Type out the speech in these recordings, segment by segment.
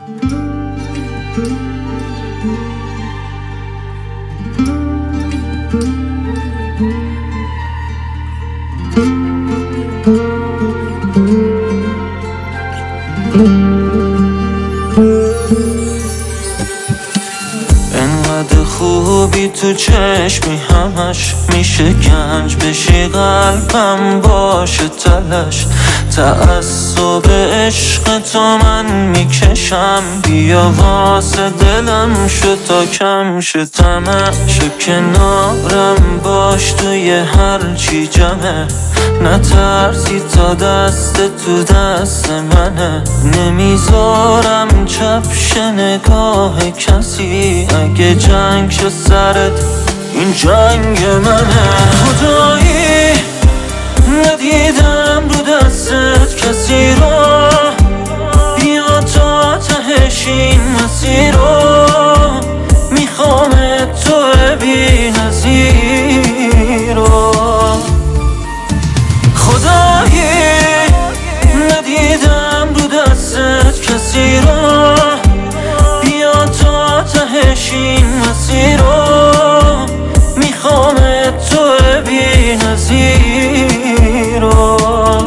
انقدر خوبی تو چشمی همش میشه گنج بشی قلبم باشه تلش تعصب عشق تو من میکشم بیا واسه دلم شو تا کم شه تمش کنارم باش توی هر چی جمعه نترسی تا دست تو دست منه نمیذارم چپش نگاه کسی اگه جنگ شد سرت این جنگ منه خدایی ندیدم رو دستت کسی رو بیا تا تهش این مسیر رو میخوام تو بی نظیر رو خدایی ندیدم رو دستت کسی رو بیا تا تهش این مسیر رو میخوام تو بی نظیر رو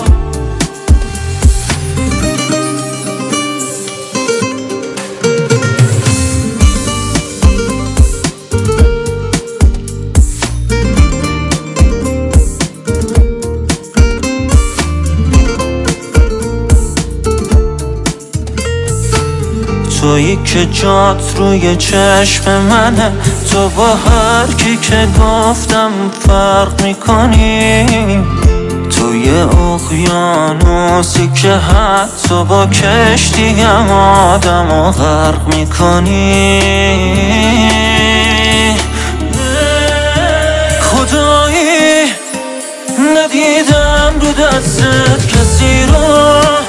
تویی که جات روی چشم منه تو با هر کی که گفتم فرق میکنی توی اقیانوسی که حتی با کشتی هم آدم و غرق میکنی خدایی ندیدم رو دستت کسی رو